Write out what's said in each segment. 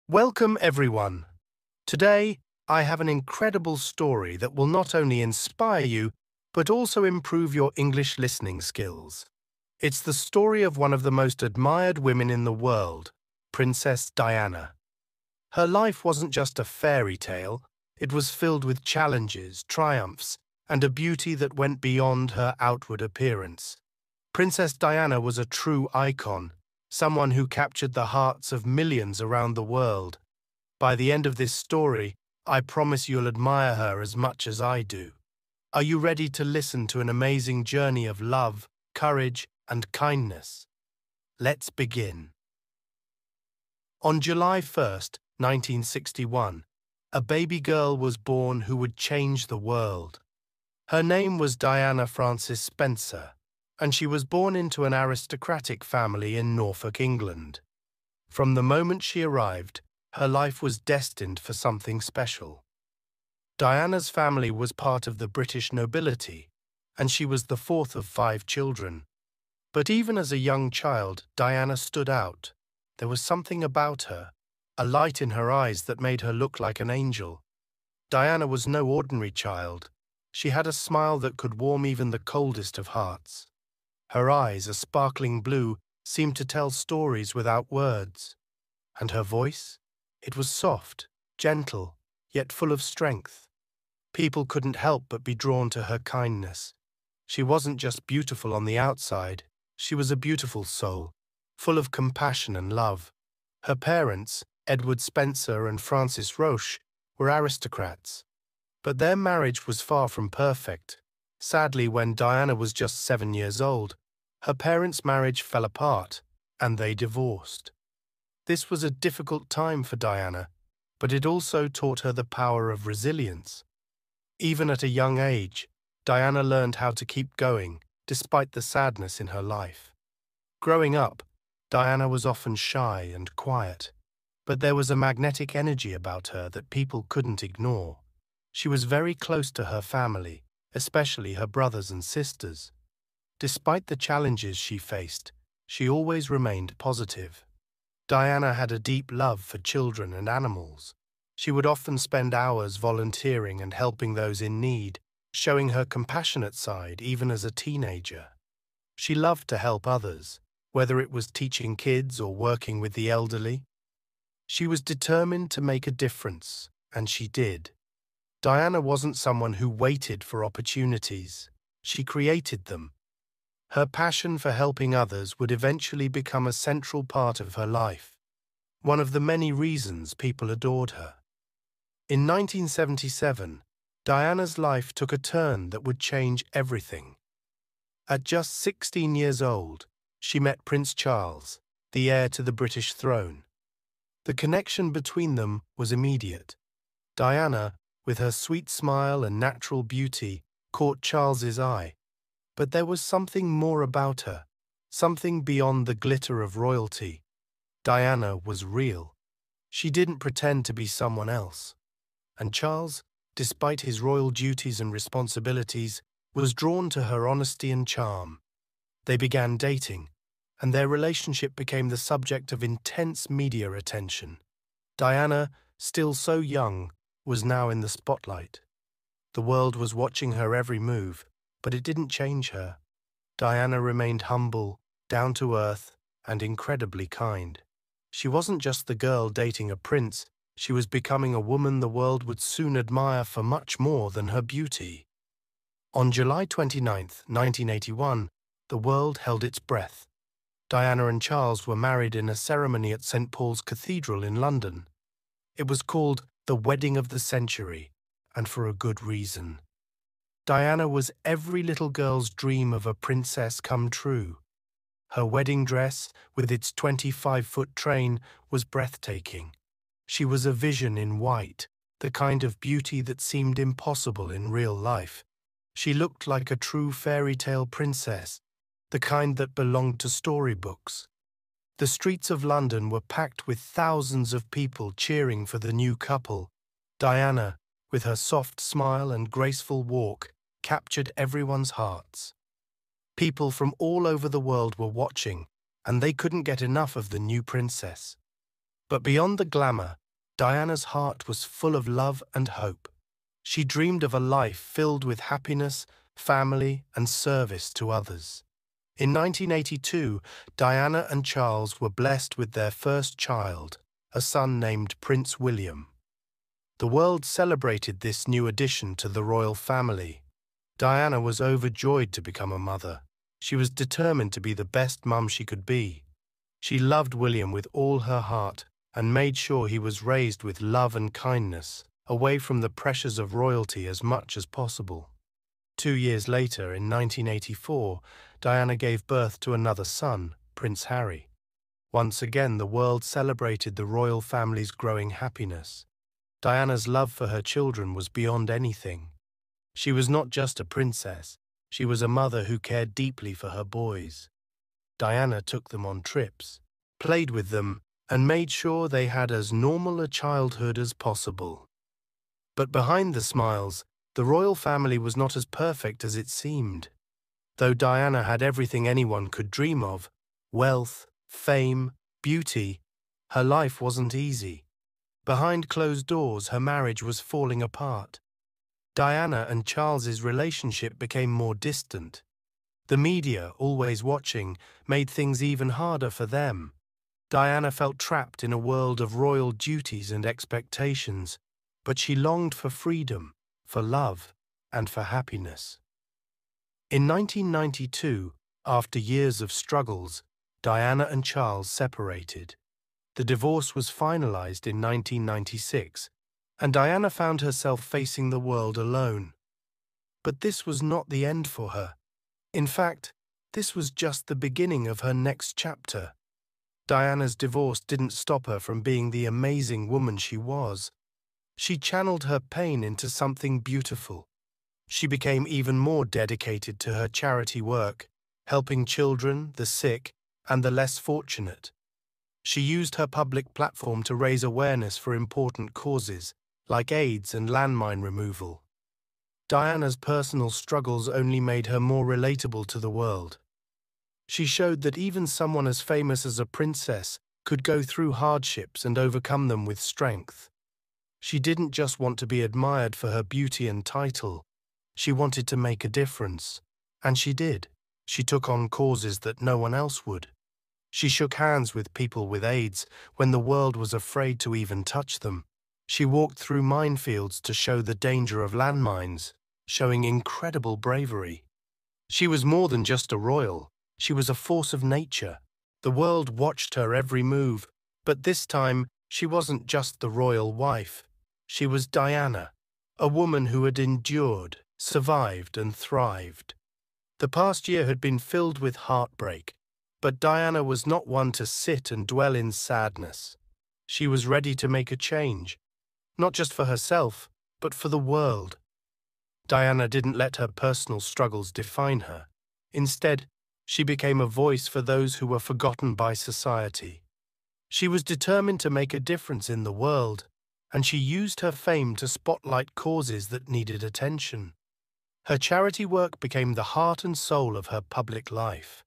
Welcome, everyone. Today, I have an incredible story that will not only inspire you, but also improve your English listening skills. It's the story of one of the most admired women in the world, Princess Diana. Her life wasn't just a fairy tale, it was filled with challenges, triumphs, and a beauty that went beyond her outward appearance. Princess Diana was a true icon, someone who captured the hearts of millions around the world. By the end of this story, I promise you'll admire her as much as I do. Are you ready to listen to an amazing journey of love, courage, and kindness? Let's begin. On July 1st, 1961, a baby girl was born who would change the world. Her name was Diana Frances Spencer, and she was born into an aristocratic family in Norfolk, England. From the moment she arrived, her life was destined for something special. Diana's family was part of the British nobility, and she was the fourth of 5 children. But even as a young child, Diana stood out. There was something about her, a light in her eyes that made her look like an angel. Diana was no ordinary child. She had a smile that could warm even the coldest of hearts. Her eyes, a sparkling blue, seemed to tell stories without words. And her voice? It was soft, gentle, yet full of strength. People couldn't help but be drawn to her kindness. She wasn't just beautiful on the outside, she was a beautiful soul, full of compassion and love. Her parents, Edward Spencer and Frances Roche, were aristocrats. But their marriage was far from perfect. Sadly, when Diana was just 7 years old, her parents' marriage fell apart, and they divorced. This was a difficult time for Diana, but it also taught her the power of resilience. Even at a young age, Diana learned how to keep going, despite the sadness in her life. Growing up, Diana was often shy and quiet, but there was a magnetic energy about her that people couldn't ignore. She was very close to her family, especially her brothers and sisters. Despite the challenges she faced, she always remained positive. Diana had a deep love for children and animals. She would often spend hours volunteering and helping those in need, showing her compassionate side even as a teenager. She loved to help others, whether it was teaching kids or working with the elderly. She was determined to make a difference, and she did. Diana wasn't someone who waited for opportunities. She created them. Her passion for helping others would eventually become a central part of her life, one of the many reasons people adored her. In 1977, Diana's life took a turn that would change everything. At just 16 years old, she met Prince Charles, the heir to the British throne. The connection between them was immediate. Diana, with her sweet smile and natural beauty, caught Charles's eye. But there was something more about her, something beyond the glitter of royalty. Diana was real. She didn't pretend to be someone else. And Charles, despite his royal duties and responsibilities, was drawn to her honesty and charm. They began dating, and their relationship became the subject of intense media attention. Diana, still so young, was now in the spotlight. The world was watching her every move, but it didn't change her. Diana remained humble, down to earth, and incredibly kind. She wasn't just the girl dating a prince, she was becoming a woman the world would soon admire for much more than her beauty. On July 29th, 1981, the world held its breath. Diana and Charles were married in a ceremony at St. Paul's Cathedral in London. It was called the Wedding of the Century, and for a good reason. Diana was every little girl's dream of a princess come true. Her wedding dress, with its 25-foot train, was breathtaking. She was a vision in white, the kind of beauty that seemed impossible in real life. She looked like a true fairy tale princess, the kind that belonged to storybooks. The streets of London were packed with thousands of people cheering for the new couple. Diana, with her soft smile and graceful walk, captured everyone's hearts. People from all over the world were watching, and they couldn't get enough of the new princess. But beyond the glamour, Diana's heart was full of love and hope. She dreamed of a life filled with happiness, family, and service to others. In 1982, Diana and Charles were blessed with their first child, a son named Prince William. The world celebrated this new addition to the royal family. Diana was overjoyed to become a mother. She was determined to be the best mum she could be. She loved William with all her heart and made sure he was raised with love and kindness, away from the pressures of royalty as much as possible. 2 years later, in 1984, Diana gave birth to another son, Prince Harry. Once again, the world celebrated the royal family's growing happiness. Diana's love for her children was beyond anything. She was not just a princess, she was a mother who cared deeply for her boys. Diana took them on trips, played with them, and made sure they had as normal a childhood as possible. But behind the smiles, the royal family was not as perfect as it seemed. Though Diana had everything anyone could dream of, wealth, fame, beauty, her life wasn't easy. Behind closed doors, her marriage was falling apart. Diana and Charles's relationship became more distant. The media, always watching, made things even harder for them. Diana felt trapped in a world of royal duties and expectations, but she longed for freedom, for love, and for happiness. In 1992, after years of struggles, Diana and Charles separated. The divorce was finalized in 1996, and Diana found herself facing the world alone. But this was not the end for her. In fact, this was just the beginning of her next chapter. Diana's divorce didn't stop her from being the amazing woman she was. She channeled her pain into something beautiful. She became even more dedicated to her charity work, helping children, the sick, and the less fortunate. She used her public platform to raise awareness for important causes, like AIDS and landmine removal. Diana's personal struggles only made her more relatable to the world. She showed that even someone as famous as a princess could go through hardships and overcome them with strength. She didn't just want to be admired for her beauty and title. She wanted to make a difference. And she did. She took on causes that no one else would. She shook hands with people with AIDS when the world was afraid to even touch them. She walked through minefields to show the danger of landmines, showing incredible bravery. She was more than just a royal. She was a force of nature. The world watched her every move, but this time she wasn't just the royal wife. She was Diana, a woman who had endured, survived, and thrived. The past year had been filled with heartbreak, but Diana was not one to sit and dwell in sadness. She was ready to make a change, not just for herself, but for the world. Diana didn't let her personal struggles define her. Instead, she became a voice for those who were forgotten by society. She was determined to make a difference in the world, and she used her fame to spotlight causes that needed attention. Her charity work became the heart and soul of her public life.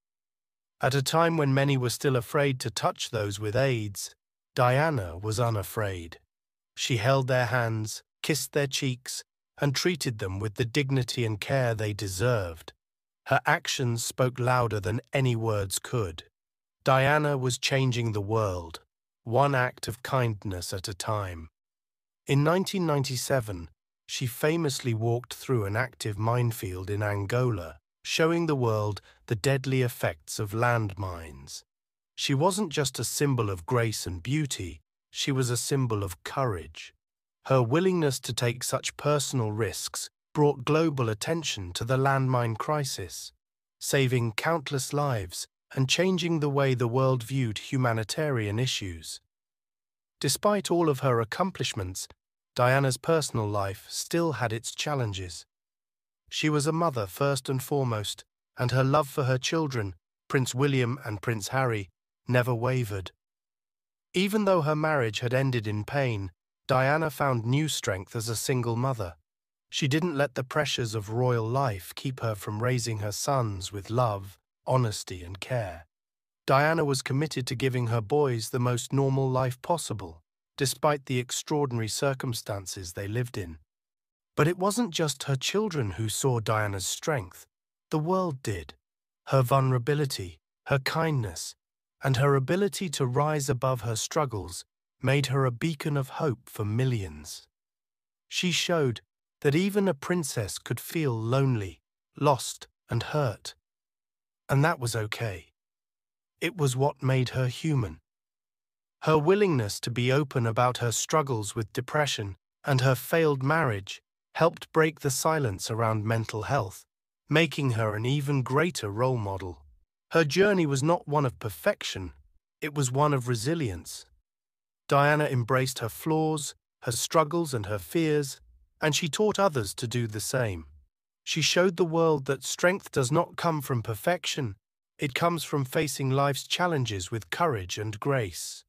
At a time when many were still afraid to touch those with AIDS, Diana was unafraid. She held their hands, kissed their cheeks, and treated them with the dignity and care they deserved. Her actions spoke louder than any words could. Diana was changing the world, one act of kindness at a time. In 1997, she famously walked through an active minefield in Angola, showing the world the deadly effects of landmines. She wasn't just a symbol of grace and beauty, she was a symbol of courage. Her willingness to take such personal risks brought global attention to the landmine crisis, saving countless lives and changing the way the world viewed humanitarian issues. Despite all of her accomplishments, Diana's personal life still had its challenges. She was a mother first and foremost, and her love for her children, Prince William and Prince Harry, never wavered. Even though her marriage had ended in pain, Diana found new strength as a single mother. She didn't let the pressures of royal life keep her from raising her sons with love, honesty, and care. Diana was committed to giving her boys the most normal life possible, despite the extraordinary circumstances they lived in. But it wasn't just her children who saw Diana's strength. The world did. Her vulnerability, her kindness, and her ability to rise above her struggles made her a beacon of hope for millions. She showed that even a princess could feel lonely, lost, and hurt. And that was okay. It was what made her human. Her willingness to be open about her struggles with depression and her failed marriage helped break the silence around mental health, making her an even greater role model. Her journey was not one of perfection, it was one of resilience. Diana embraced her flaws, her struggles and her fears, and she taught others to do the same. She showed the world that strength does not come from perfection, it comes from facing life's challenges with courage and grace.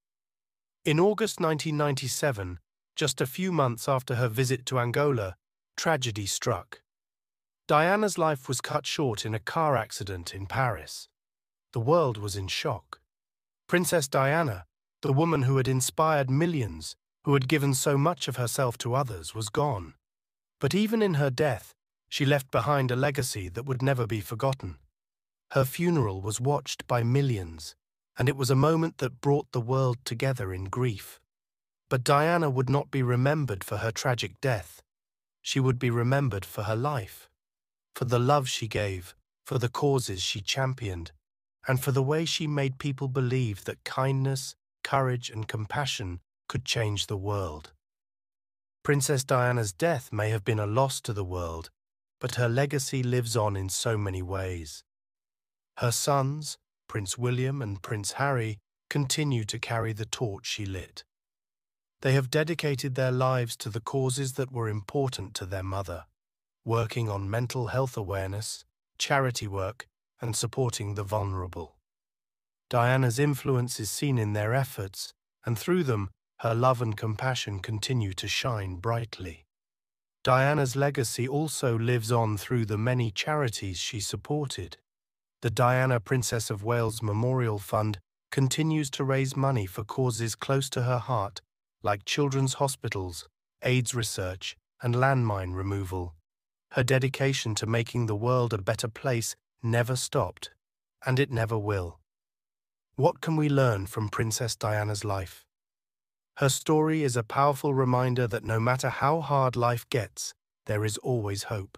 In August 1997, just a few months after her visit to Angola, tragedy struck. Diana's life was cut short in a car accident in Paris. The world was in shock. Princess Diana, the woman who had inspired millions, who had given so much of herself to others, was gone. But even in her death, she left behind a legacy that would never be forgotten. Her funeral was watched by millions, and it was a moment that brought the world together in grief. But Diana would not be remembered for her tragic death. She would be remembered for her life, for the love she gave, for the causes she championed, and for the way she made people believe that kindness, courage, and compassion could change the world. Princess Diana's death may have been a loss to the world, but her legacy lives on in so many ways. Her sons, Prince William and Prince Harry, continue to carry the torch she lit. They have dedicated their lives to the causes that were important to their mother, working on mental health awareness, charity work, and supporting the vulnerable. Diana's influence is seen in their efforts, and through them, her love and compassion continue to shine brightly. Diana's legacy also lives on through the many charities she supported. The Diana Princess of Wales Memorial Fund continues to raise money for causes close to her heart, like children's hospitals, AIDS research, and landmine removal. Her dedication to making the world a better place never stopped, and it never will. What can we learn from Princess Diana's life? Her story is a powerful reminder that no matter how hard life gets, there is always hope.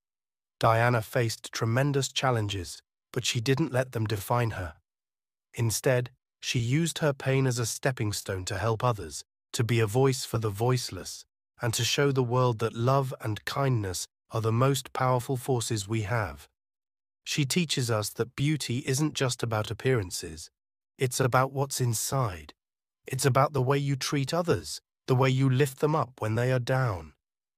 Diana faced tremendous challenges, but she didn't let them define her. Instead, she used her pain as a stepping stone to help others, to be a voice for the voiceless, and to show the world that love and kindness are the most powerful forces we have. She teaches us that beauty isn't just about appearances, it's about what's inside. It's about the way you treat others, the way you lift them up when they are down.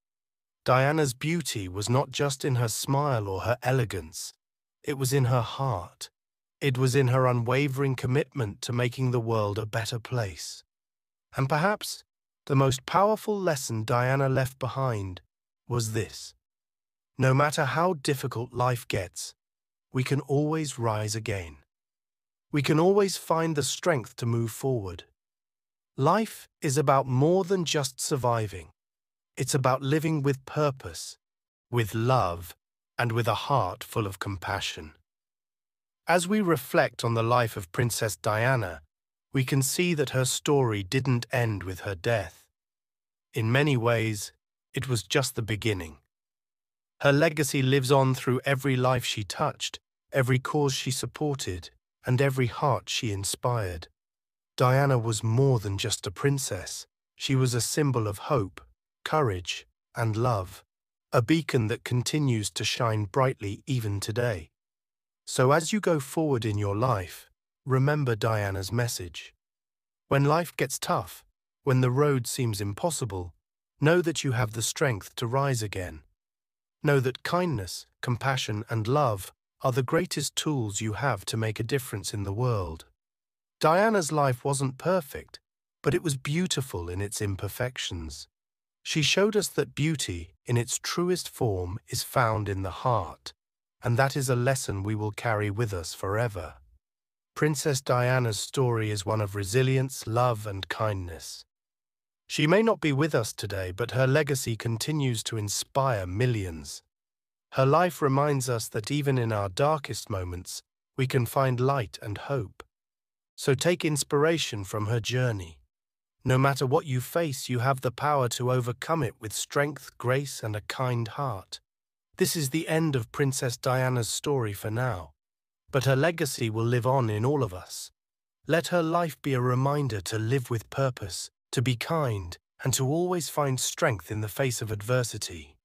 Diana's beauty was not just in her smile or her elegance, it was in her heart. It was in her unwavering commitment to making the world a better place. And perhaps the most powerful lesson Diana left behind was this: no matter how difficult life gets, we can always rise again. We can always find the strength to move forward. Life is about more than just surviving. It's about living with purpose, with love, and with a heart full of compassion. As we reflect on the life of Princess Diana, we can see that her story didn't end with her death. In many ways, it was just the beginning. Her legacy lives on through every life she touched, every cause she supported, and every heart she inspired. Diana was more than just a princess. She was a symbol of hope, courage, and love, a beacon that continues to shine brightly even today. So as you go forward in your life, remember Diana's message. When life gets tough, when the road seems impossible, know that you have the strength to rise again. Know that kindness, compassion, and love are the greatest tools you have to make a difference in the world. Diana's life wasn't perfect, but it was beautiful in its imperfections. She showed us that beauty, in its truest form, is found in the heart, and that is a lesson we will carry with us forever. Princess Diana's story is one of resilience, love, and kindness. She may not be with us today, but her legacy continues to inspire millions. Her life reminds us that even in our darkest moments, we can find light and hope. So take inspiration from her journey. No matter what you face, you have the power to overcome it with strength, grace, and a kind heart. This is the end of Princess Diana's story for now, but her legacy will live on in all of us. Let her life be a reminder to live with purpose, to be kind, and to always find strength in the face of adversity.